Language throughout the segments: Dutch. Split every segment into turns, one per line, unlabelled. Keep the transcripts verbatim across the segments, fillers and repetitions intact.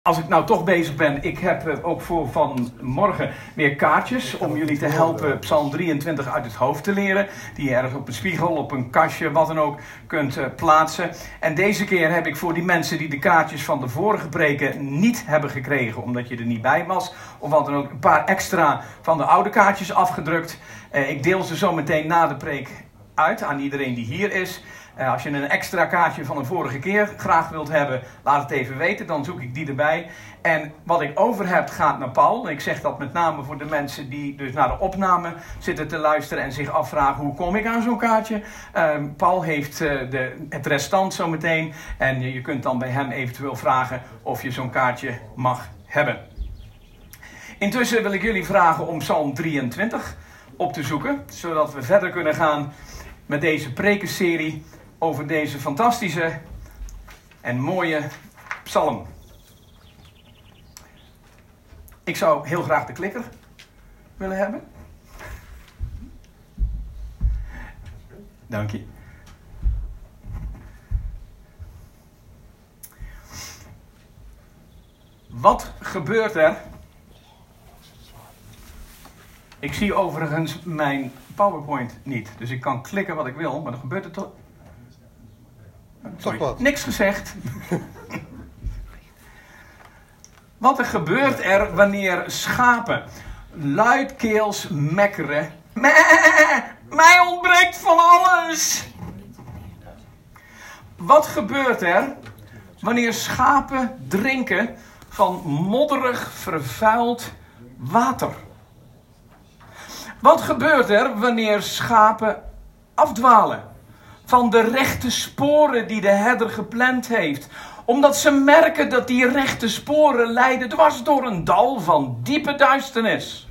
Als ik nou toch bezig ben, ik heb uh, ook voor vanmorgen weer kaartjes om jullie te helpen Psalm drieëntwintig uit het hoofd te leren. Die je ergens op een spiegel, op een kastje, wat dan ook kunt uh, plaatsen. En deze keer heb ik voor die mensen die de kaartjes van de vorige preken niet hebben gekregen, omdat je er niet bij was, of wat dan ook, een paar extra van de oude kaartjes afgedrukt. Uh, ik deel ze zo meteen na de preek uit aan iedereen die hier is. Uh, als je een extra kaartje van een vorige keer graag wilt hebben, laat het even weten, dan zoek ik die erbij. En wat ik over heb gaat naar Paul. Ik zeg dat met name voor de mensen die dus naar de opname zitten te luisteren en zich afvragen, hoe kom ik aan zo'n kaartje? Uh, Paul heeft uh, de, het restant zometeen en je kunt dan bij hem eventueel vragen of je zo'n kaartje mag hebben. Intussen wil ik jullie vragen om Psalm drieëntwintig op te zoeken, zodat we verder kunnen gaan met deze prekenserie over deze fantastische en mooie psalm. Ik zou heel graag de klikker willen hebben. Dank je. Wat gebeurt er? Ik zie overigens mijn PowerPoint niet. Dus ik kan klikken wat ik wil, maar dan gebeurt er toch... Sorry,
wat.
Niks gezegd. Wat er gebeurt er wanneer schapen luidkeels mekkeren. Meh, mij ontbreekt van alles. Wat gebeurt er wanneer schapen drinken van modderig vervuild water? Wat gebeurt er wanneer schapen afdwalen van de rechte sporen die de herder gepland heeft, omdat ze merken dat die rechte sporen leiden dwars door een dal van diepe duisternis?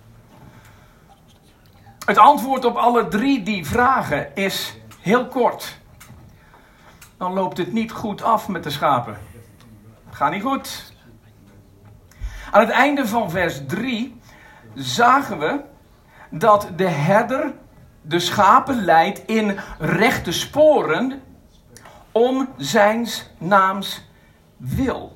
Het antwoord op alle drie die vragen is heel kort. Dan loopt het niet goed af met de schapen. Gaat niet goed. Aan het einde van vers drie zagen we dat de herder de schapen leidt in rechte sporen om zijns naams wil.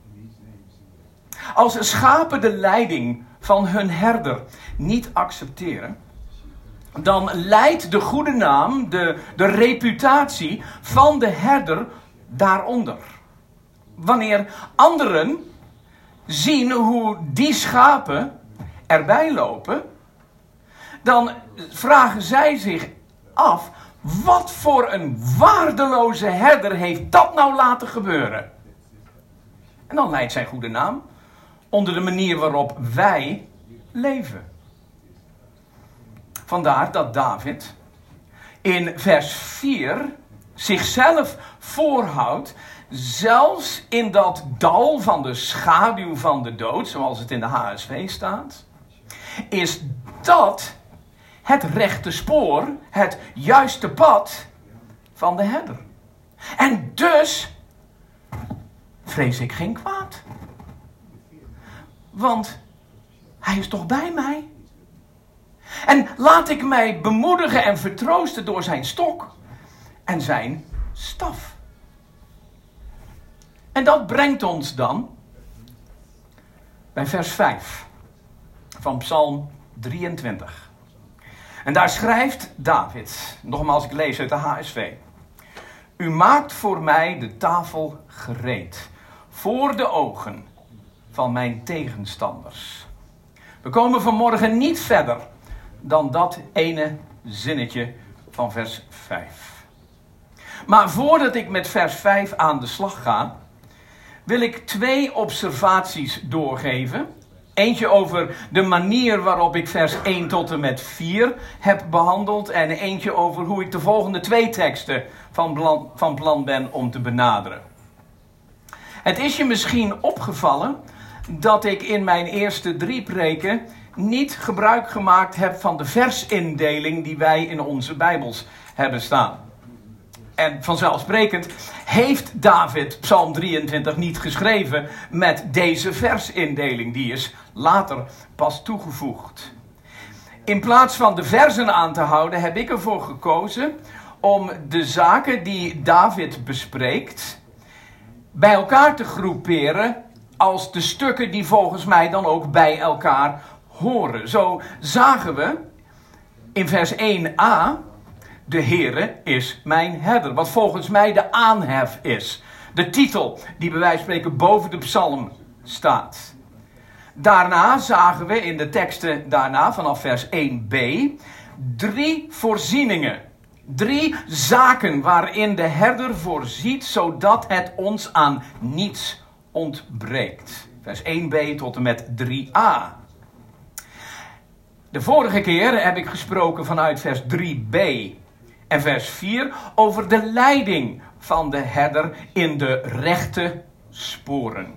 Als schapen de leiding van hun herder niet accepteren, dan leidt de goede naam, de, de reputatie van de herder daaronder. Wanneer anderen zien hoe die schapen erbij lopen, dan vragen zij zich af, wat voor een waardeloze herder heeft dat nou laten gebeuren? En dan leidt zijn goede naam onder de manier waarop wij leven. Vandaar dat David in vers vier zichzelf voorhoudt, zelfs in dat dal van de schaduw van de dood, zoals het in de H S V staat, is dat het rechte spoor, het juiste pad van de herder. En dus vrees ik geen kwaad. Want hij is toch bij mij? En laat ik mij bemoedigen en vertroosten door zijn stok en zijn staf. En dat brengt ons dan bij vers vijf van Psalm drieëntwintig. En daar schrijft David, nogmaals ik lees uit de H S V. U maakt voor mij de tafel gereed, voor de ogen van mijn tegenstanders. We komen vanmorgen niet verder dan dat ene zinnetje van vers vijf. Maar voordat ik met vers vijf aan de slag ga, wil ik twee observaties doorgeven. Eentje over de manier waarop ik vers één tot en met vier heb behandeld. En eentje over hoe ik de volgende twee teksten van plan, van plan ben om te benaderen. Het is je misschien opgevallen dat ik in mijn eerste drie preken niet gebruik gemaakt heb van de versindeling die wij in onze Bijbels hebben staan. En vanzelfsprekend heeft David Psalm drieëntwintig niet geschreven met deze versindeling. Die is later pas toegevoegd. In plaats van de versen aan te houden heb ik ervoor gekozen om de zaken die David bespreekt bij elkaar te groeperen als de stukken die volgens mij dan ook bij elkaar horen. Zo zagen we in vers één a, de Heere is mijn herder. Wat volgens mij de aanhef is. De titel die bij wijze van spreken boven de psalm staat. Daarna zagen we in de teksten daarna vanaf vers één b drie voorzieningen. Drie zaken waarin de herder voorziet zodat het ons aan niets ontbreekt. Vers één b tot en met drie a. De vorige keer heb ik gesproken vanuit vers drie b en vers vier over de leiding van de herder in de rechte sporen.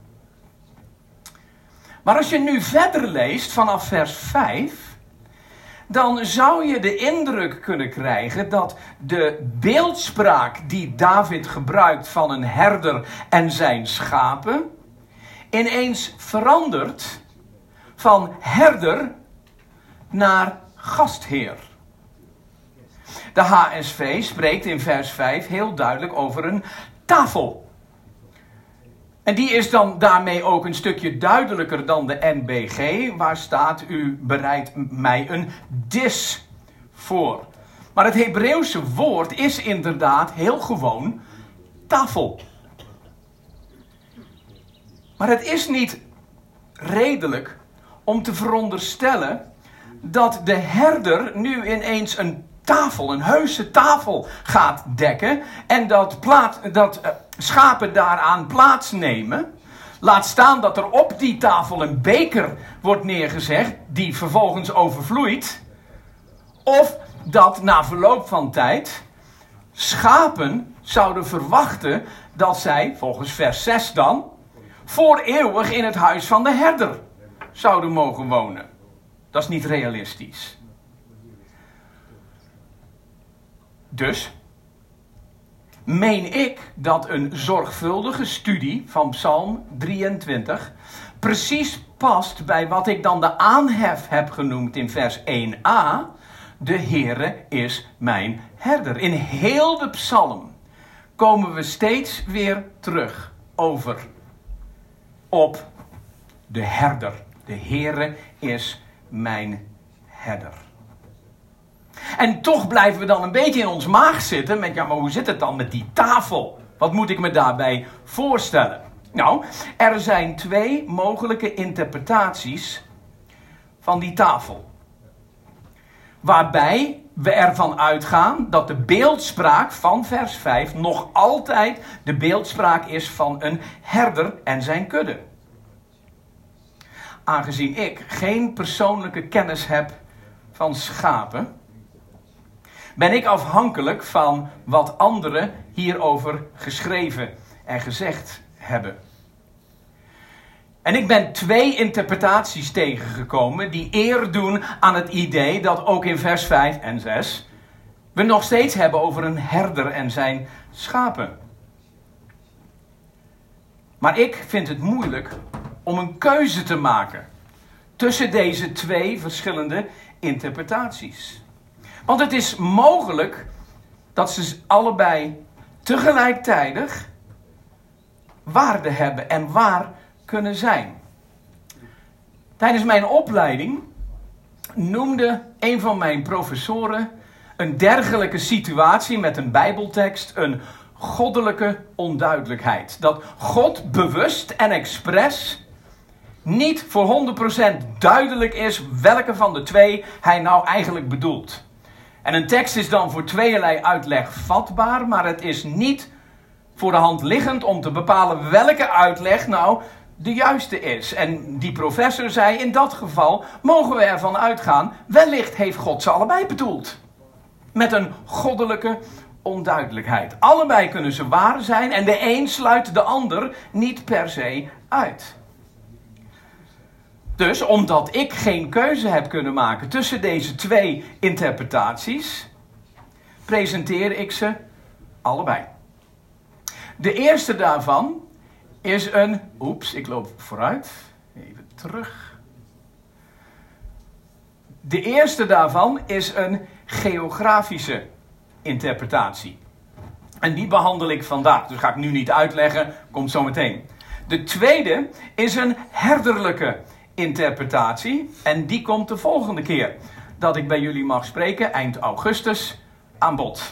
Maar als je nu verder leest vanaf vers vijf, dan zou je de indruk kunnen krijgen dat de beeldspraak die David gebruikt van een herder en zijn schapen ineens verandert van herder naar gastheer. De H S V spreekt in vers vijf heel duidelijk over een tafel. En die is dan daarmee ook een stukje duidelijker dan de N B G, waar staat: u bereidt mij een dis voor. Maar het Hebreeuwse woord is inderdaad heel gewoon tafel. Maar het is niet redelijk om te veronderstellen dat de herder nu ineens een tafel, een heuse tafel gaat dekken en dat, plaat, dat uh, schapen daaraan plaatsnemen. Laat staan dat er op die tafel een beker wordt neergezet die vervolgens overvloeit. Of dat na verloop van tijd schapen zouden verwachten dat zij, volgens vers zes dan, voor eeuwig in het huis van de herder zouden mogen wonen. Dat is niet realistisch. Dus meen ik dat een zorgvuldige studie van Psalm drieëntwintig precies past bij wat ik dan de aanhef heb genoemd in vers één a. De Heere is mijn herder. In heel de psalm komen we steeds weer terug over op de herder. De Heere is mijn herder. En toch blijven we dan een beetje in ons maag zitten met, ja, maar hoe zit het dan met die tafel? Wat moet ik me daarbij voorstellen? Nou, er zijn twee mogelijke interpretaties van die tafel. Waarbij we ervan uitgaan dat de beeldspraak van vers vijf nog altijd de beeldspraak is van een herder en zijn kudde. Aangezien ik geen persoonlijke kennis heb van schapen, ben ik afhankelijk van wat anderen hierover geschreven en gezegd hebben. En ik ben twee interpretaties tegengekomen die eer doen aan het idee dat ook in vers vijf en zes we nog steeds hebben over een herder en zijn schapen. Maar ik vind het moeilijk om een keuze te maken tussen deze twee verschillende interpretaties. Want het is mogelijk dat ze allebei tegelijkertijd waarde hebben en waar kunnen zijn. Tijdens mijn opleiding noemde een van mijn professoren een dergelijke situatie met een Bijbeltekst een goddelijke onduidelijkheid. Dat God bewust en expres niet voor honderd procent duidelijk is welke van de twee hij nou eigenlijk bedoelt. En een tekst is dan voor tweeërlei uitleg vatbaar, maar het is niet voor de hand liggend om te bepalen welke uitleg nou de juiste is. En die professor zei, in dat geval mogen we ervan uitgaan, wellicht heeft God ze allebei bedoeld. Met een goddelijke onduidelijkheid. Allebei kunnen ze waar zijn en de een sluit de ander niet per se uit. Dus omdat ik geen keuze heb kunnen maken tussen deze twee interpretaties, presenteer ik ze allebei. De eerste daarvan is een... Oeps, ik loop vooruit. Even terug. De eerste daarvan is een geografische interpretatie. En die behandel ik vandaag. Dus ga ik nu niet uitleggen, komt zo meteen. De tweede is een herderlijke interpretatie. En die komt de volgende keer dat ik bij jullie mag spreken, eind augustus, aan bod.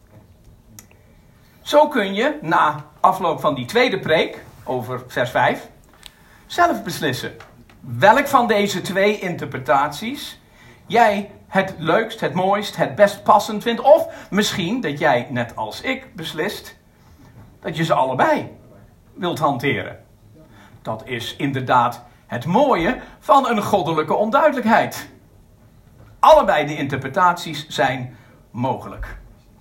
Zo kun je na afloop van die tweede preek over vers vijf zelf beslissen welk van deze twee interpretaties jij het leukst, het mooist, het best passend vindt. Of misschien dat jij, net als ik, beslist dat je ze allebei wilt hanteren. Dat is inderdaad het mooie van een goddelijke onduidelijkheid. Allebei de interpretaties zijn mogelijk.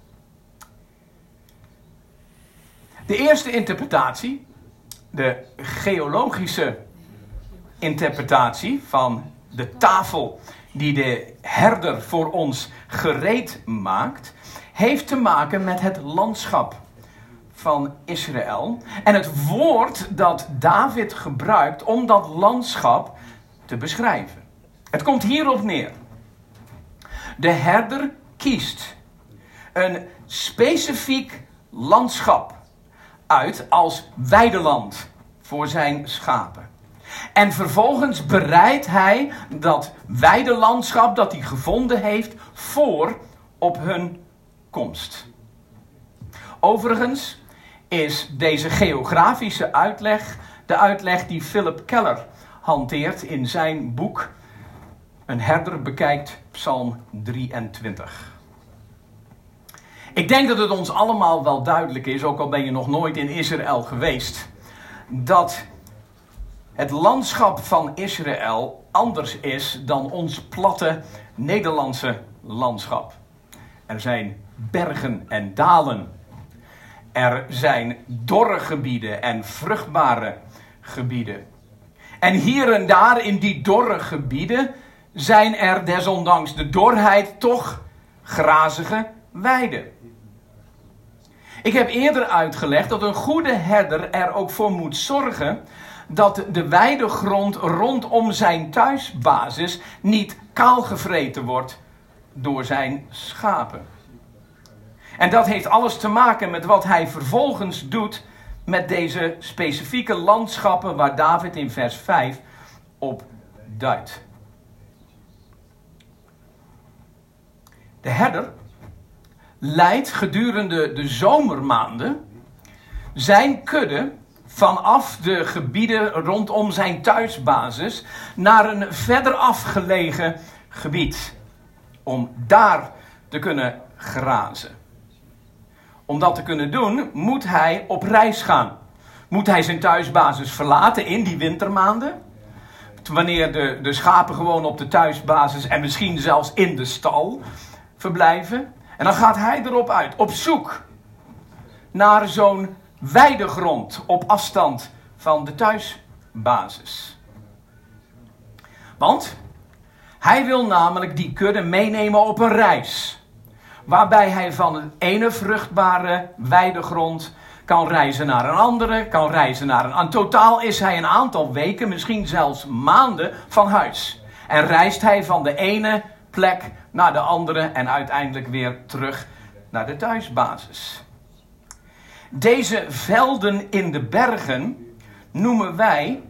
De eerste interpretatie, de geologische interpretatie van de tafel die de herder voor ons gereed maakt, heeft te maken met het landschap van Israël en het woord dat David gebruikt om dat landschap te beschrijven. Het komt hierop neer. De herder kiest een specifiek landschap uit als weideland voor zijn schapen. En vervolgens bereidt hij dat weidelandschap dat hij gevonden heeft voor op hun komst. Overigens is deze geografische uitleg de uitleg die Philip Keller hanteert in zijn boek Een herder bekijkt Psalm drieëntwintig. Ik denk dat het ons allemaal wel duidelijk is, ook al ben je nog nooit in Israël geweest, dat het landschap van Israël anders is dan ons platte Nederlandse landschap. Er zijn bergen en dalen. Er zijn dorre gebieden en vruchtbare gebieden. En hier en daar in die dorre gebieden zijn er desondanks de dorheid toch grazige weiden. Ik heb eerder uitgelegd dat een goede herder er ook voor moet zorgen dat de weidegrond rondom zijn thuisbasis niet kaalgevreten wordt door zijn schapen. En dat heeft alles te maken met wat hij vervolgens doet met deze specifieke landschappen waar David in vers vijf op duidt. De herder leidt gedurende de zomermaanden zijn kudde vanaf de gebieden rondom zijn thuisbasis naar een verder afgelegen gebied. Om daar te kunnen grazen. Om dat te kunnen doen moet hij op reis gaan. Moet hij zijn thuisbasis verlaten in die wintermaanden. Wanneer de, de schapen gewoon op de thuisbasis en misschien zelfs in de stal verblijven. En dan gaat hij erop uit, op zoek naar zo'n weidegrond op afstand van de thuisbasis. Want hij wil namelijk die kudde meenemen op een reis. Waarbij hij van een ene vruchtbare weidegrond kan reizen naar een andere, kan reizen naar een... In totaal is hij een aantal weken, misschien zelfs maanden van huis. En reist hij van de ene plek naar de andere en uiteindelijk weer terug naar de thuisbasis. Deze velden in de bergen noemen wij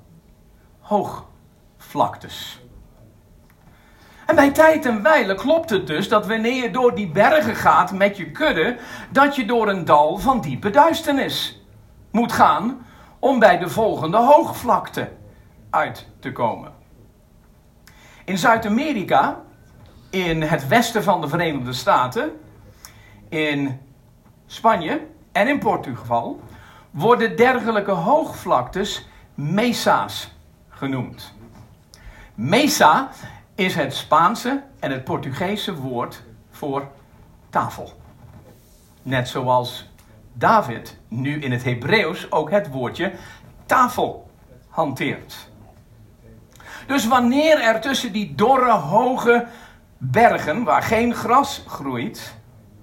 hoogvlaktes. En bij tijd en wijle klopt het dus dat wanneer je door die bergen gaat met je kudde, dat je door een dal van diepe duisternis moet gaan om bij de volgende hoogvlakte uit te komen. In Zuid-Amerika, in het westen van de Verenigde Staten, in Spanje en in Portugal worden dergelijke hoogvlaktes mesa's genoemd. Mesa is het Spaanse en het Portugese woord voor tafel. Net zoals David nu in het Hebreeuws ook het woordje tafel hanteert. Dus wanneer er tussen die dorre, hoge bergen, waar geen gras groeit,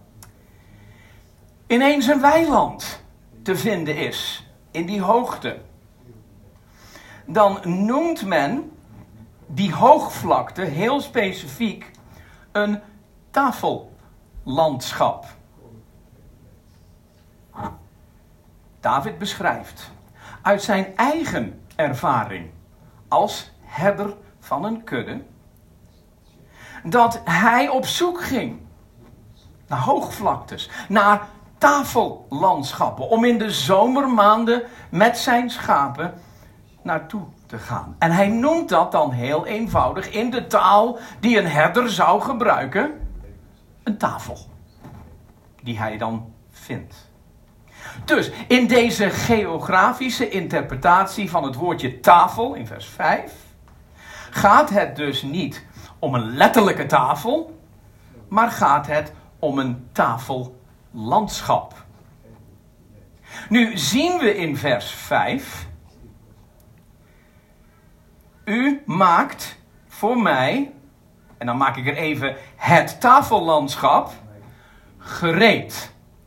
ineens een weiland te vinden is, in die hoogte, dan noemt men die hoogvlakte heel specifiek een tafellandschap. David beschrijft uit zijn eigen ervaring als herder van een kudde, dat hij op zoek ging naar hoogvlaktes, naar tafellandschappen, om in de zomermaanden met zijn schapen naartoe te gaan. En hij noemt dat dan heel eenvoudig in de taal die een herder zou gebruiken, een tafel, die hij dan vindt. Dus in deze geografische interpretatie van het woordje tafel in vers vijf gaat het dus niet om een letterlijke tafel, maar gaat het om een tafellandschap. Nu zien we in vers vijf: u maakt voor mij, en dan maak ik er even het tafellandschap, gereed.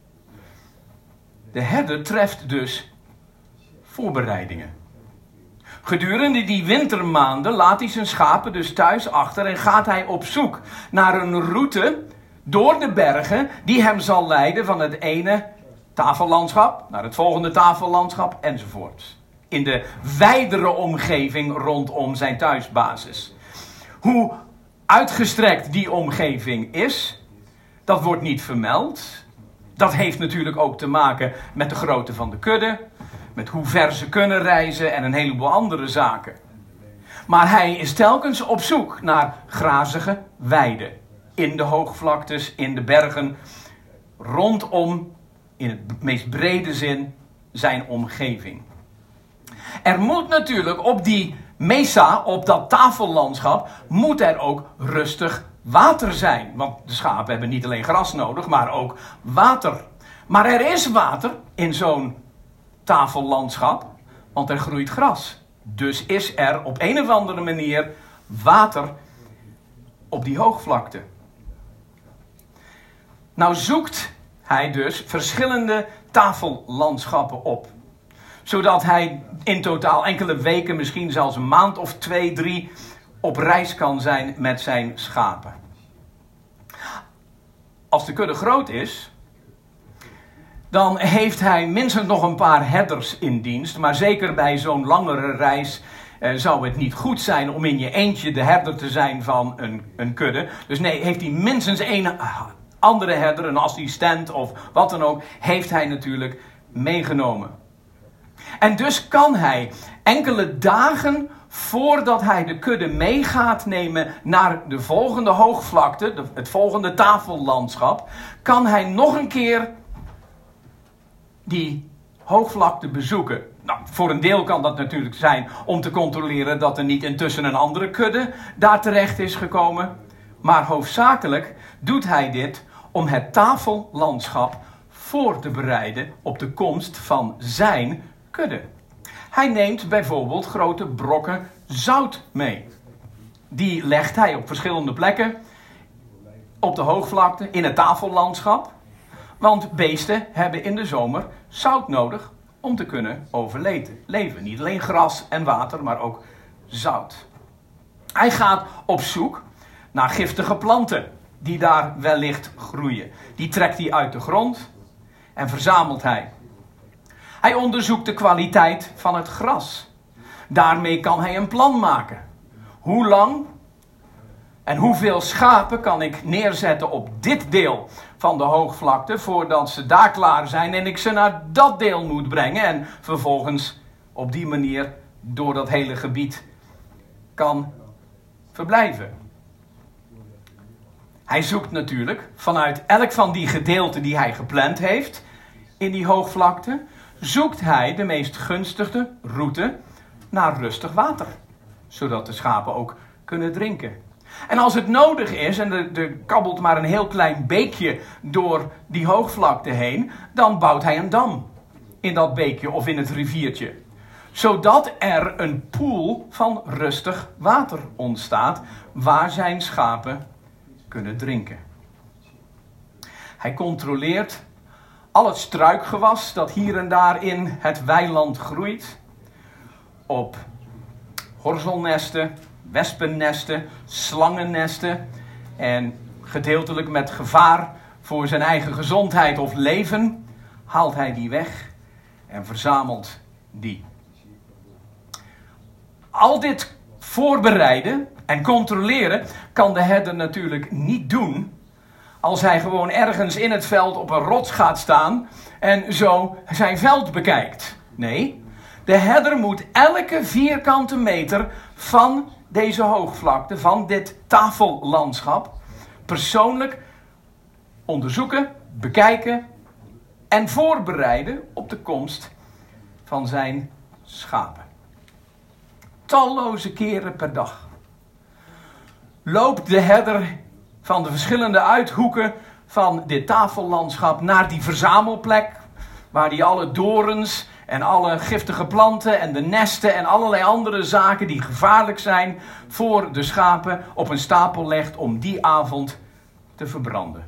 De herder treft dus voorbereidingen. Gedurende die wintermaanden laat hij zijn schapen dus thuis achter en gaat hij op zoek naar een route door de bergen die hem zal leiden van het ene tafellandschap naar het volgende tafellandschap enzovoort. In de wijdere omgeving rondom zijn thuisbasis. Hoe uitgestrekt die omgeving is, dat wordt niet vermeld. Dat heeft natuurlijk ook te maken met de grootte van de kudde, met hoe ver ze kunnen reizen en een heleboel andere zaken. Maar hij is telkens op zoek naar grazige weiden. In de hoogvlaktes, in de bergen, rondom, in het meest brede zin, zijn omgeving. Er moet natuurlijk op die mesa, op dat tafellandschap, moet er ook rustig water zijn. Want de schapen hebben niet alleen gras nodig, maar ook water. Maar er is water in zo'n tafellandschap, want er groeit gras. Dus is er op een of andere manier water op die hoogvlakte. Nou zoekt hij dus verschillende tafellandschappen op. Zodat hij in totaal enkele weken, misschien zelfs een maand of twee, drie, op reis kan zijn met zijn schapen. Als de kudde groot is, dan heeft hij minstens nog een paar herders in dienst. Maar zeker bij zo'n langere reis eh, zou het niet goed zijn om in je eentje de herder te zijn van een, een kudde. Dus nee, heeft hij minstens één andere herder, een assistent of wat dan ook, heeft hij natuurlijk meegenomen. En dus kan hij enkele dagen voordat hij de kudde mee gaat nemen naar de volgende hoogvlakte, de, het volgende tafellandschap, kan hij nog een keer die hoogvlakte bezoeken. Nou, voor een deel kan dat natuurlijk zijn om te controleren dat er niet intussen een andere kudde daar terecht is gekomen. Maar hoofdzakelijk doet hij dit om het tafellandschap voor te bereiden op de komst van zijn kudde. Hij neemt bijvoorbeeld grote brokken zout mee. Die legt hij op verschillende plekken op de hoogvlakte in het tafellandschap. Want beesten hebben in de zomer zout nodig om te kunnen overleven. Niet alleen gras en water, maar ook zout. Hij gaat op zoek naar giftige planten die daar wellicht groeien. Die trekt hij uit de grond en verzamelt hij. Hij onderzoekt de kwaliteit van het gras. Daarmee kan hij een plan maken. Hoe lang en hoeveel schapen kan ik neerzetten op dit deel van de hoogvlakte voordat ze daar klaar zijn en ik ze naar dat deel moet brengen en vervolgens op die manier door dat hele gebied kan verblijven. Hij zoekt natuurlijk vanuit elk van die gedeelten die hij gepland heeft in die hoogvlakte, zoekt hij de meest gunstige route naar rustig water. Zodat de schapen ook kunnen drinken. En als het nodig is en er, er kabbelt maar een heel klein beekje door die hoogvlakte heen, dan bouwt hij een dam in dat beekje of in het riviertje. Zodat er een poel van rustig water ontstaat waar zijn schapen kunnen drinken. Hij controleert al het struikgewas dat hier en daar in het weiland groeit. Op horzelnesten, wespennesten, slangennesten. En gedeeltelijk met gevaar voor zijn eigen gezondheid of leven haalt hij die weg en verzamelt die. al dit voorbereiden en controleren kan de herder natuurlijk niet doen als hij gewoon ergens in het veld op een rots gaat staan en zo zijn veld bekijkt. Nee, de herder moet elke vierkante meter van deze hoogvlakte, van dit tafellandschap, persoonlijk onderzoeken, bekijken en voorbereiden op de komst van zijn schapen. Talloze keren per dag loopt de herder van de verschillende uithoeken van dit tafellandschap naar die verzamelplek, waar hij alle dorens en alle giftige planten en de nesten en allerlei andere zaken die gevaarlijk zijn voor de schapen op een stapel legt om die avond te verbranden.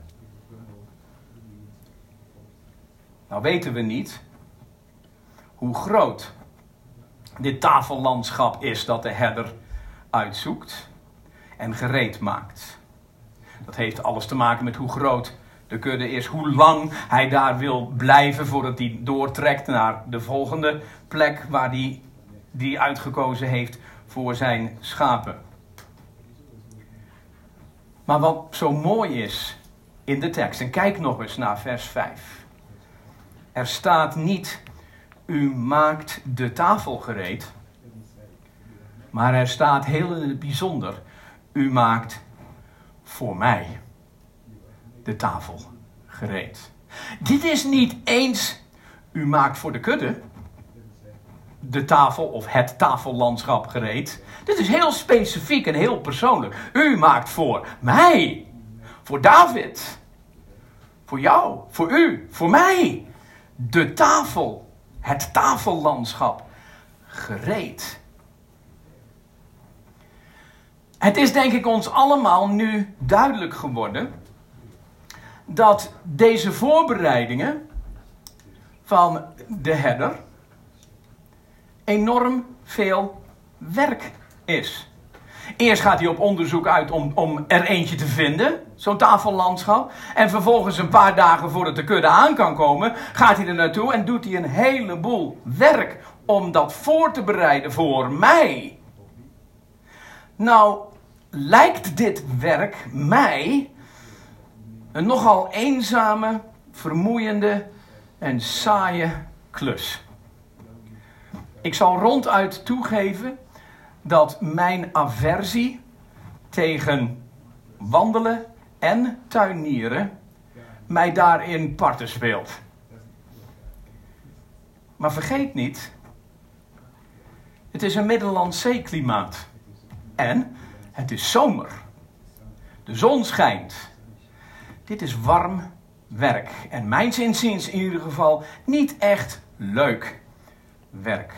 Nou weten we niet hoe groot dit tafellandschap is dat de herder uitzoekt en gereed maakt. Dat heeft alles te maken met hoe groot de kudde is, hoe lang hij daar wil blijven voordat hij doortrekt naar de volgende plek waar hij die uitgekozen heeft voor zijn schapen. Maar wat zo mooi is in de tekst, en kijk nog eens naar vers vijf. Er staat niet, u maakt de tafel gereed, maar er staat heel in het bijzonder, u maakt voor mij de tafel gereed. Dit is niet eens, u maakt voor de kudde de tafel of het tafellandschap gereed. Dit is heel specifiek en heel persoonlijk. U maakt voor mij, voor David, voor jou, voor u, voor mij, de tafel, het tafellandschap gereed. Het is denk ik ons allemaal nu duidelijk geworden dat deze voorbereidingen van de herder enorm veel werk is. Eerst gaat hij op onderzoek uit om, om er eentje te vinden, zo'n tafellandschap. En vervolgens een paar dagen voordat de kudde aan kan komen, gaat hij er naartoe en doet hij een heleboel werk om dat voor te bereiden voor mij. Nou, lijkt dit werk mij een nogal eenzame, vermoeiende en saaie klus. Ik zal ronduit toegeven dat mijn aversie tegen wandelen en tuinieren mij daarin parten speelt. Maar vergeet niet, het is een Middellandse Zeeklimaat. En het is zomer. De zon schijnt. Dit is warm werk. En mijns inziens in ieder geval niet echt leuk werk.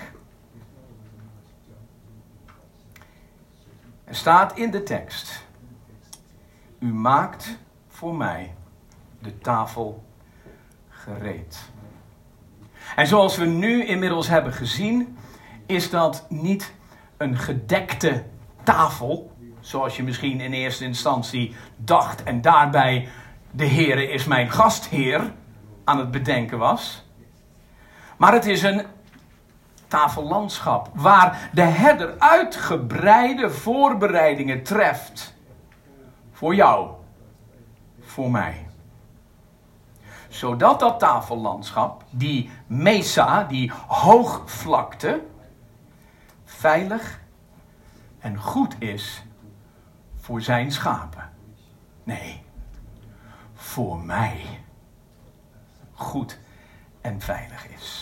Er staat in de tekst: u maakt voor mij de tafel gereed. En zoals we nu inmiddels hebben gezien, is dat niet een gedekte tafel, zoals je misschien in eerste instantie dacht en daarbij de Heere is mijn gastheer aan het bedenken was. Maar het is een tafellandschap waar de herder uitgebreide voorbereidingen treft voor jou, voor mij. Zodat dat tafellandschap, die mesa, die hoogvlakte, veilig en goed is voor zijn schapen. Nee, voor mij goed en veilig is.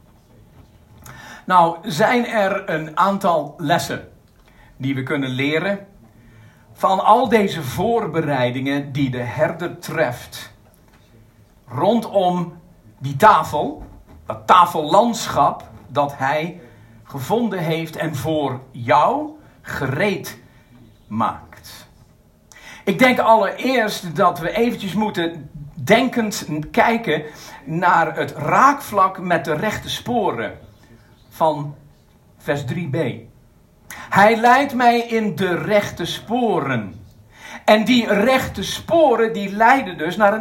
Nou, zijn er een aantal lessen die we kunnen leren van al deze voorbereidingen die de herder treft rondom die tafel, dat tafellandschap dat hij gevonden heeft en voor jou gereed maakt. Ik denk allereerst dat we eventjes moeten denkend kijken naar het raakvlak met de rechte sporen van vers drie b. Hij leidt mij in de rechte sporen. En die rechte sporen die leiden dus naar een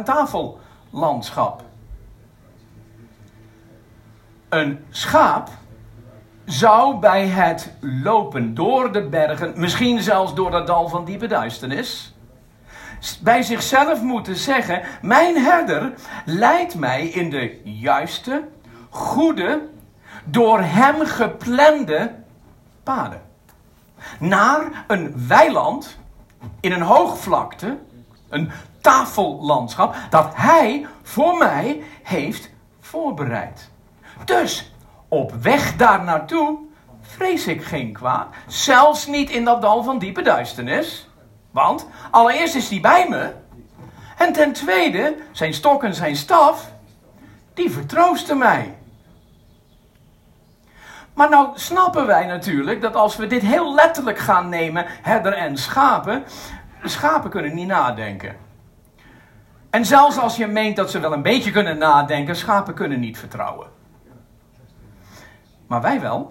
tafellandschap. Een schaap zou bij het lopen door de bergen, misschien zelfs door dat dal van diepe duisternis, bij zichzelf moeten zeggen: mijn herder leidt mij in de juiste, goede, door hem geplande paden. Naar een weiland in een hoogvlakte, een tafellandschap, dat hij voor mij heeft voorbereid. Dus op weg daar naartoe vrees ik geen kwaad, zelfs niet in dat dal van diepe duisternis. Want allereerst is hij bij me. En ten tweede, zijn stok en zijn staf, die vertroosten mij. Maar nou snappen wij natuurlijk dat als we dit heel letterlijk gaan nemen, herder en schapen, schapen kunnen niet nadenken. En zelfs als je meent dat ze wel een beetje kunnen nadenken, schapen kunnen niet vertrouwen. Maar wij wel.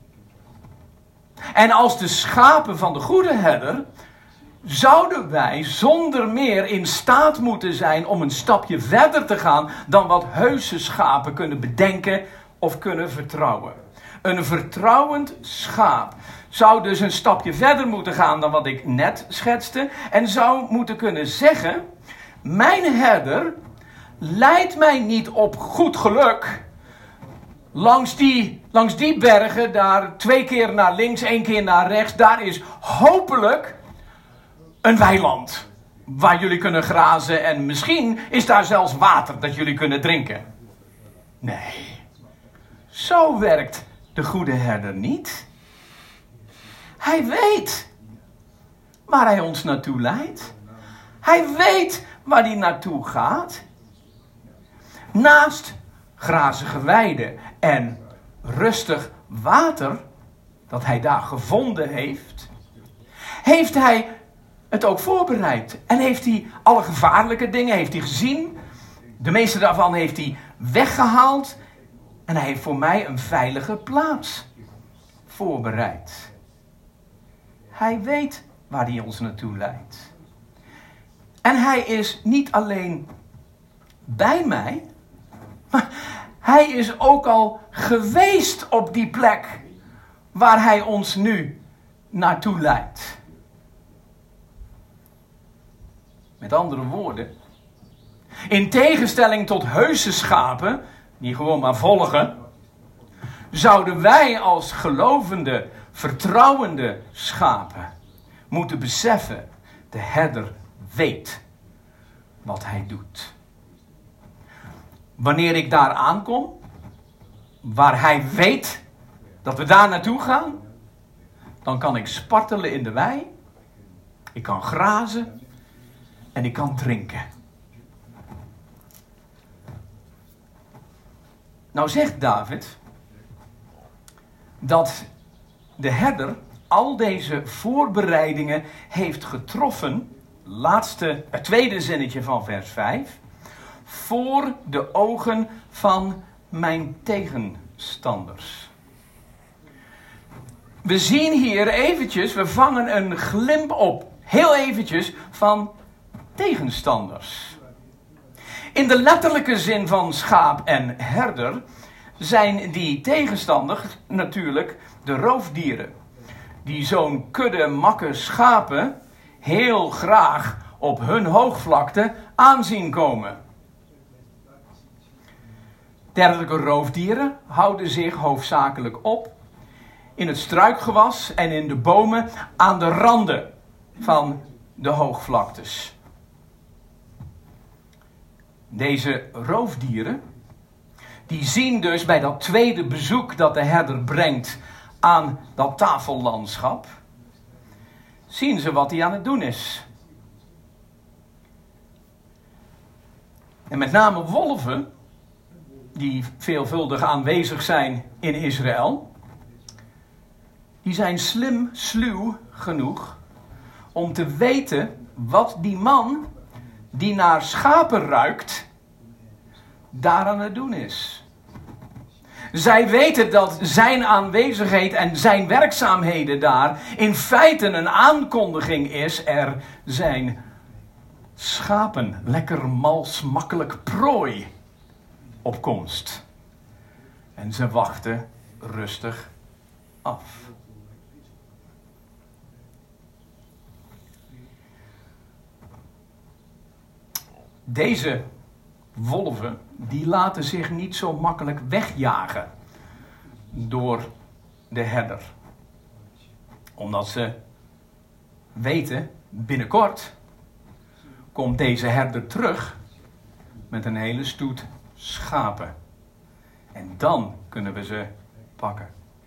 En als de schapen van de goede herder, zouden wij zonder meer in staat moeten zijn om een stapje verder te gaan dan wat heuse schapen kunnen bedenken of kunnen vertrouwen. Een vertrouwend schaap zou dus een stapje verder moeten gaan dan wat ik net schetste en zou moeten kunnen zeggen: mijn herder leidt mij niet op goed geluk langs die, langs die bergen, daar twee keer naar links, één keer naar rechts. Daar is hopelijk een weiland waar jullie kunnen grazen en misschien is daar zelfs water dat jullie kunnen drinken. Nee, zo werkt de goede herder niet. Hij weet waar hij ons naartoe leidt. Hij weet waar hij naartoe gaat. Naast grazige weiden en rustig water dat hij daar gevonden heeft, heeft hij het ook voorbereid. En heeft hij alle gevaarlijke dingen heeft hij gezien. De meeste daarvan heeft hij weggehaald. En hij heeft voor mij een veilige plaats voorbereid. Hij weet waar hij ons naartoe leidt. En hij is niet alleen bij mij, maar hij is ook al geweest op die plek waar hij ons nu naartoe leidt. Met andere woorden, in tegenstelling tot heuse schapen, die gewoon maar volgen, zouden wij als gelovende, vertrouwende schapen moeten beseffen: de herder weet wat hij doet. Wanneer ik daar aankom, waar hij weet dat we daar naartoe gaan, dan kan ik spartelen in de wei, ik kan grazen en ik kan drinken. Nou zegt David dat de herder al deze voorbereidingen heeft getroffen, laatste, het tweede zinnetje van vers vijf, voor de ogen van mijn tegenstanders. We zien hier eventjes, we vangen een glimp op, heel eventjes, van tegenstanders. In de letterlijke zin van schaap en herder zijn die tegenstanders natuurlijk de roofdieren. Die zo'n kudde makke schapen heel graag op hun hoogvlakte aanzien komen. Dergelijke roofdieren houden zich hoofdzakelijk op in het struikgewas en in de bomen aan de randen van de hoogvlaktes. Deze roofdieren, die zien dus bij dat tweede bezoek dat de herder brengt aan dat tafellandschap, zien ze wat hij aan het doen is. En met name wolven, die veelvuldig aanwezig zijn in Israël, die zijn slim, sluw genoeg om te weten wat die man die naar schapen ruikt, daar aan het doen is. Zij weten dat zijn aanwezigheid en zijn werkzaamheden daar in feite een aankondiging is. Er zijn schapen, lekker mals, makkelijk prooi op komst. En ze wachten rustig af. Deze wolven, die laten zich niet zo makkelijk wegjagen door de herder. Omdat ze weten, binnenkort komt deze herder terug met een hele stoet schapen. En dan kunnen we ze pakken.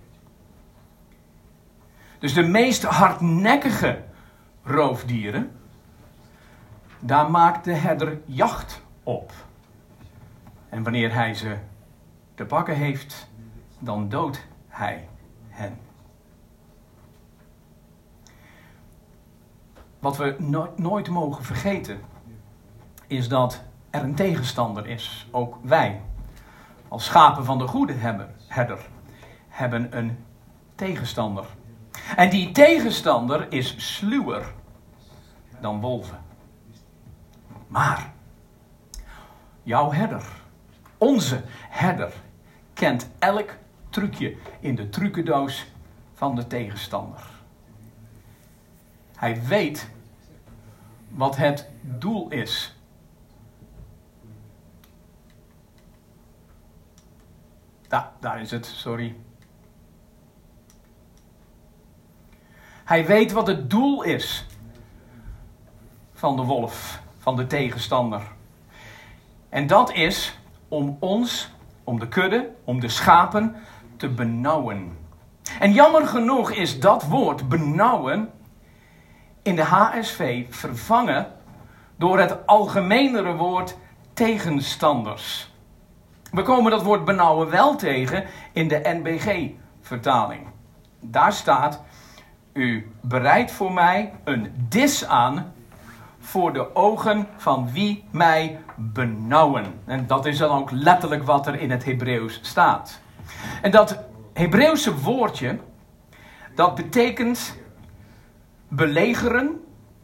Dus de meest hardnekkige roofdieren, daar maakt de herder jacht op. En wanneer hij ze te pakken heeft, dan doodt hij hen. Wat we no- nooit mogen vergeten, is dat er een tegenstander is. Ook wij, als schapen van de goede herder, hebben een tegenstander. En die tegenstander is sluwer dan wolven. Maar jouw herder, onze herder, kent elk trucje in de trucendoos van de tegenstander. Hij weet wat het doel is. Da, daar is het, sorry. Hij weet wat het doel is van de wolf, van de tegenstander. En dat is om ons, om de kudde, om de schapen te benauwen. En jammer genoeg is dat woord benauwen in de H S V vervangen door het algemenere woord tegenstanders. We komen dat woord benauwen wel tegen in de N B G-vertaling. Daar staat: u bereidt voor mij een dis aan voor de ogen van wie mij benauwen. En dat is dan ook letterlijk wat er in het Hebreeuws staat. En dat Hebreeuwse woordje, dat betekent belegeren,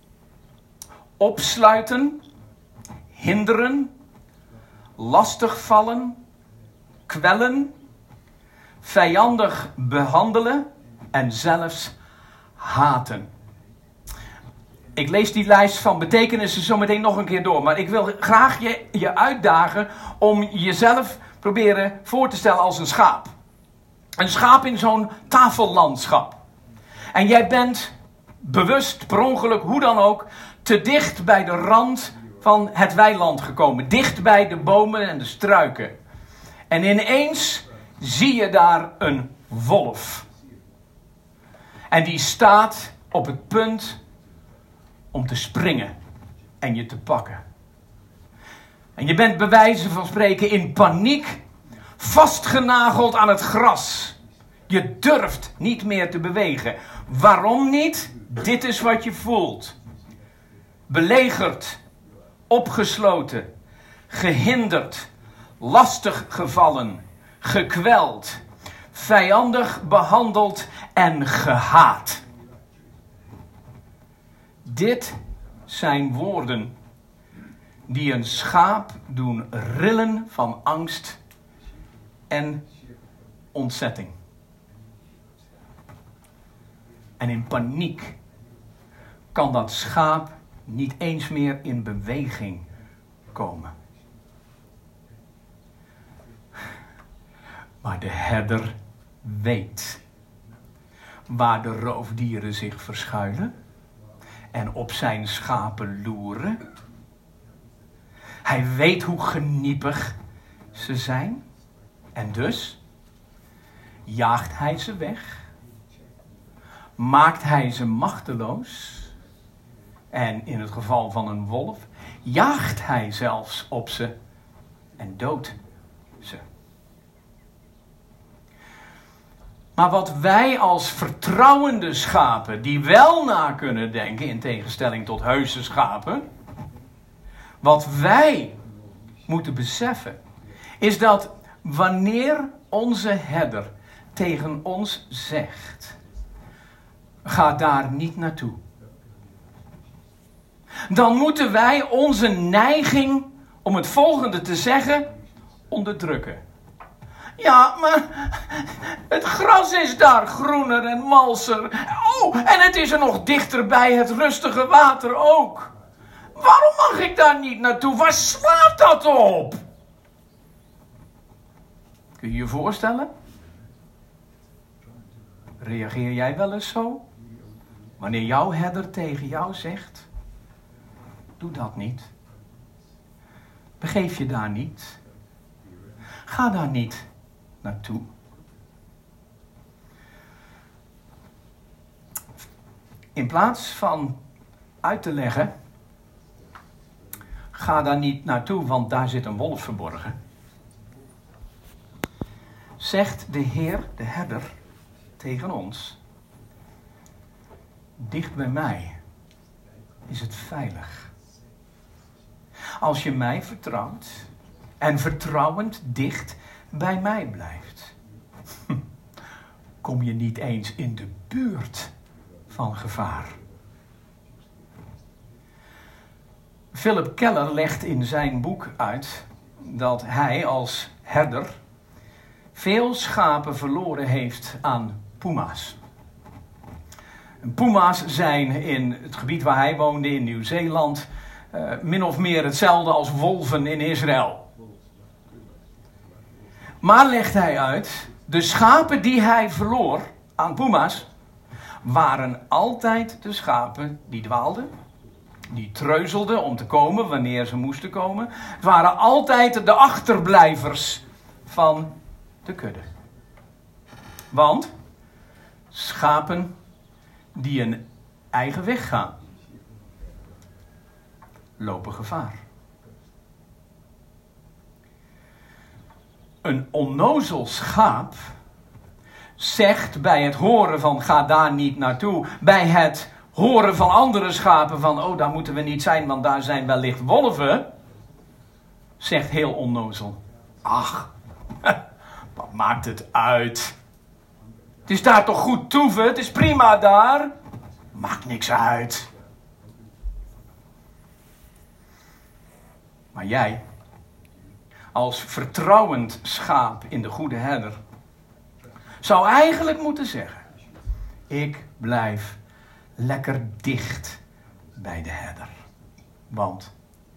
opsluiten, hinderen, lastigvallen, kwellen, vijandig behandelen en zelfs haten. Ik lees die lijst van betekenissen zo meteen nog een keer door. Maar ik wil graag je, je uitdagen om jezelf proberen voor te stellen als een schaap. Een schaap in zo'n tafellandschap. En jij bent bewust, per ongeluk, hoe dan ook, te dicht bij de rand van het weiland gekomen. Dicht bij de bomen en de struiken. En ineens zie je daar een wolf. En die staat op het punt om te springen en je te pakken. En je bent bij wijze van spreken in paniek vastgenageld aan het gras. Je durft niet meer te bewegen. Waarom niet? Dit is wat je voelt. Belegerd, opgesloten, gehinderd, lastiggevallen, gekweld, vijandig behandeld en gehaat. Dit zijn woorden die een schaap doen rillen van angst en ontzetting. En in paniek kan dat schaap niet eens meer in beweging komen. Maar de herder weet waar de roofdieren zich verschuilen en op zijn schapen loeren. Hij weet hoe geniepig ze zijn. En dus jaagt hij ze weg. Maakt hij ze machteloos. En in het geval van een wolf jaagt hij zelfs op ze en doodt ze. Maar wat wij als vertrouwende schapen, die wel na kunnen denken, in tegenstelling tot heuse schapen, wat wij moeten beseffen, is dat wanneer onze herder tegen ons zegt, ga daar niet naartoe, dan moeten wij onze neiging om het volgende te zeggen onderdrukken. Ja, maar het gras is daar groener en malser. Oh, en het is er nog dichter bij het rustige water ook. Waarom mag ik daar niet naartoe? Waar slaat dat op? Kun je je voorstellen? Reageer jij wel eens zo? Wanneer jouw herder tegen jou zegt, doe dat niet. Begeef je daar niet. Ga daar niet naartoe. In plaats van uit te leggen, ga daar niet naartoe, want daar zit een wolf verborgen. Zegt de Heer, de herder, tegen ons: dicht bij mij is het veilig. Als je mij vertrouwt en vertrouwend dicht bij mij blijft, kom je niet eens in de buurt van gevaar. Philip Keller legt in zijn boek uit dat hij als herder veel schapen verloren heeft aan puma's. Puma's zijn in het gebied waar hij woonde in Nieuw-Zeeland uh, min of meer hetzelfde als wolven in Israël. Maar legt hij uit, de schapen die hij verloor aan puma's waren altijd de schapen die dwaalden, die treuzelden om te komen wanneer ze moesten komen. Het waren altijd de achterblijvers van de kudde. Want schapen die een eigen weg gaan, lopen gevaar. Een onnozel schaap zegt bij het horen van ga daar niet naartoe, bij het horen van andere schapen van oh daar moeten we niet zijn want daar zijn wellicht wolven, zegt heel onnozel: ach, wat maakt het uit? Het is daar toch goed toeven, het is prima daar. Maakt niks uit. Maar jij, als vertrouwend schaap in de goede herder, zou eigenlijk moeten zeggen: ik blijf lekker dicht bij de herder. Want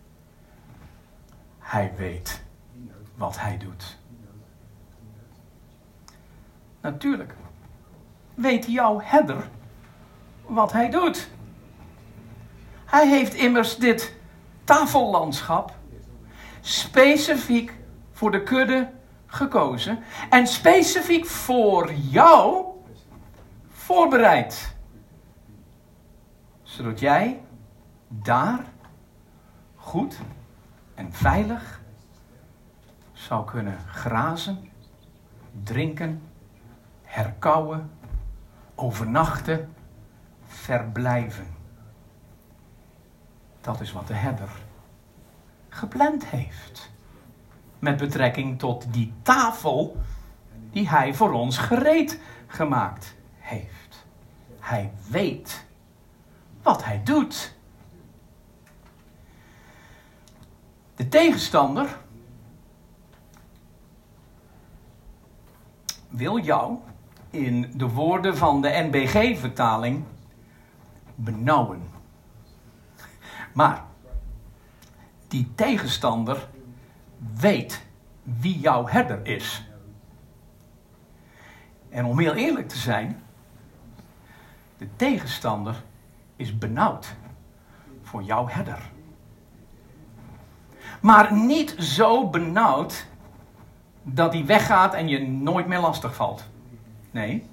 hij weet wat hij doet. Natuurlijk weet jouw herder wat hij doet. Hij heeft immers dit tafellandschap specifiek voor de kudde gekozen en specifiek voor jou voorbereid. Zodat jij daar goed en veilig zou kunnen grazen, drinken, herkauwen, overnachten, verblijven. Dat is wat de herder gepland heeft. Met betrekking tot die tafel die hij voor ons gereed gemaakt heeft. Hij weet wat hij doet. De tegenstander wil jou, in de woorden van de N B G-vertaling, benauwen. Maar die tegenstander weet wie jouw herder is. En om heel eerlijk te zijn, de tegenstander is benauwd voor jouw herder. Maar niet zo benauwd dat hij weggaat en je nooit meer lastig valt. Nee.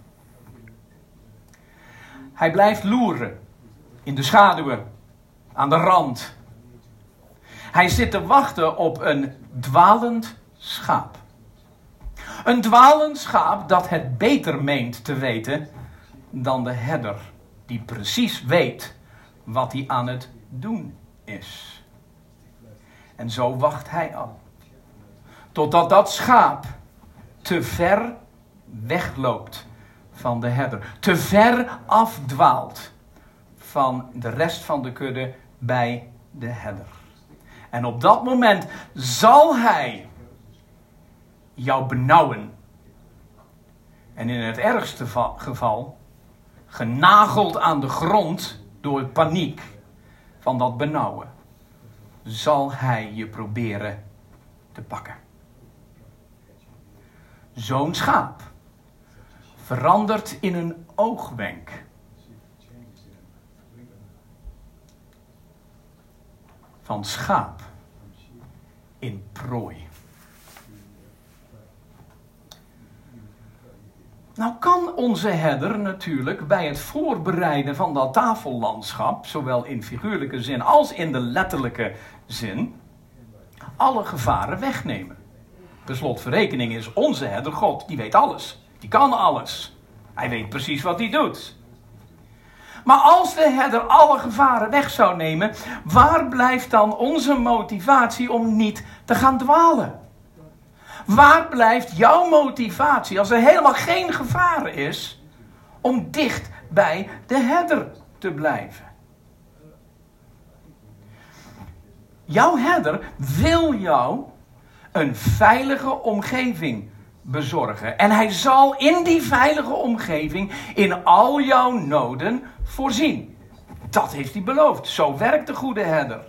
Hij blijft loeren in de schaduwen, aan de rand. Hij zit te wachten op een dwalend schaap. Een dwalend schaap dat het beter meent te weten dan de herder, die precies weet wat hij aan het doen is. En zo wacht hij af, totdat dat schaap te ver wegloopt van de herder, te ver afdwaalt van de rest van de kudde bij de herder. En op dat moment zal hij jou benauwen En in het ergste va- geval genageld aan de grond door paniek van dat benauwen, zal hij je proberen te pakken. Zo'n schaap verandert in een oogwenk. Van schaap in prooi. Nou kan onze herder natuurlijk bij het voorbereiden van dat tafellandschap, zowel in figuurlijke zin als in de letterlijke zin, alle gevaren wegnemen. Per slotverrekening is onze herder God, die weet alles. Die kan alles. Hij weet precies wat hij doet. Maar als de herder alle gevaren weg zou nemen, waar blijft dan onze motivatie om niet te gaan dwalen? Waar blijft jouw motivatie als er helemaal geen gevaar is om dicht bij de herder te blijven? Jouw herder wil jou een veilige omgeving bezorgen. En hij zal in die veilige omgeving in al jouw noden voorzien. Dat heeft hij beloofd. Zo werkt de goede herder.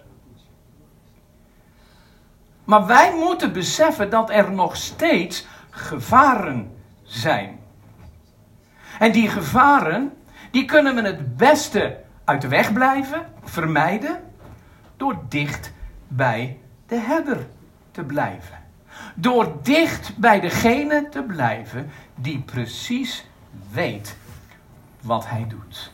Maar wij moeten beseffen dat er nog steeds gevaren zijn. En die gevaren, die kunnen we het beste uit de weg blijven, vermijden, door dicht bij de herder te blijven. Door dicht bij degene te blijven die precies weet wat hij doet.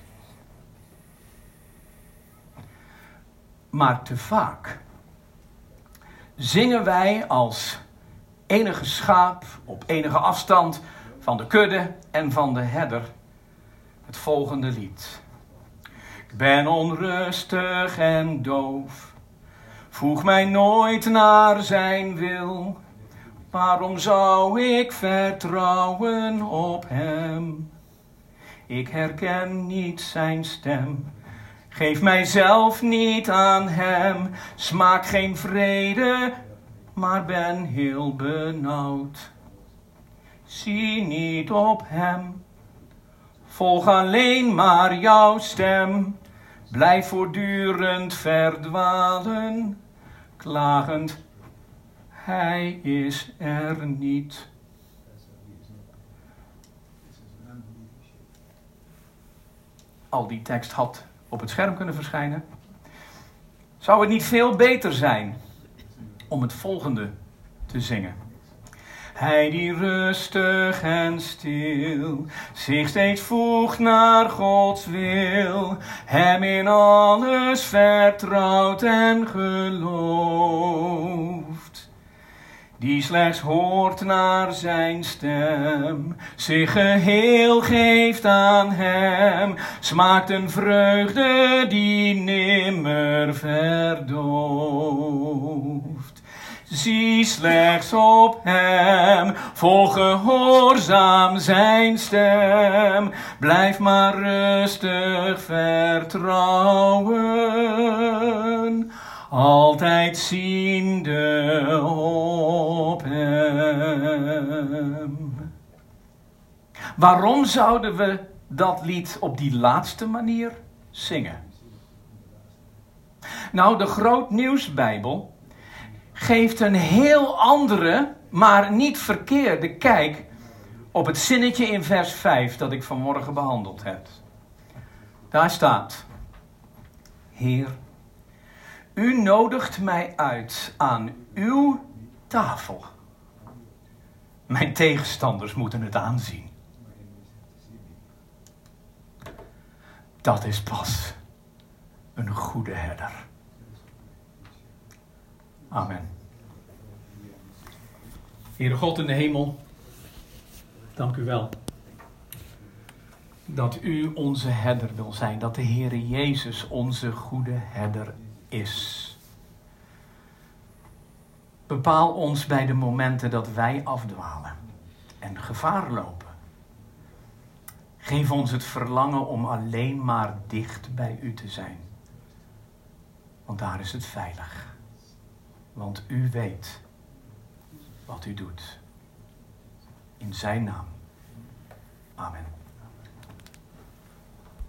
Maar te vaak zingen wij als enige schaap op enige afstand van de kudde en van de herder het volgende lied. Ik ben onrustig en doof, voeg mij nooit naar zijn wil. Waarom zou ik vertrouwen op hem? Ik herken niet zijn stem. Geef mijzelf niet aan hem. Smaak geen vrede, maar ben heel benauwd. Zie niet op hem. Volg alleen maar jouw stem. Blijf voortdurend verdwalen. Klagend, hij is er niet. Al die tekst had op het scherm kunnen verschijnen. Zou het niet veel beter zijn om het volgende te zingen? Hij die rustig en stil zich steeds voegt naar Gods wil, hem in alles vertrouwt en gelooft. Die slechts hoort naar zijn stem, zich geheel geeft aan hem, smaakt een vreugde die nimmer verdooft. Zie slechts op hem, volg gehoorzaam zijn stem, blijf maar rustig vertrouwen, altijd ziende op hem. Waarom zouden we dat lied op die laatste manier zingen? Nou, de Groot Nieuwsbijbel geeft een heel andere, maar niet verkeerde kijk op het zinnetje in vers vijf dat ik vanmorgen behandeld heb. Daar staat: Heer, u nodigt mij uit aan uw tafel. Mijn tegenstanders moeten het aanzien. Dat is pas een goede herder. Amen. Heere God in de hemel, dank u wel dat u onze herder wil zijn, dat de Heere Jezus onze goede herder is. Bepaal ons bij de momenten dat wij afdwalen en gevaar lopen. Geef ons het verlangen om alleen maar dicht bij u te zijn. Want daar is het veilig. Want u weet wat u doet. In zijn naam. Amen.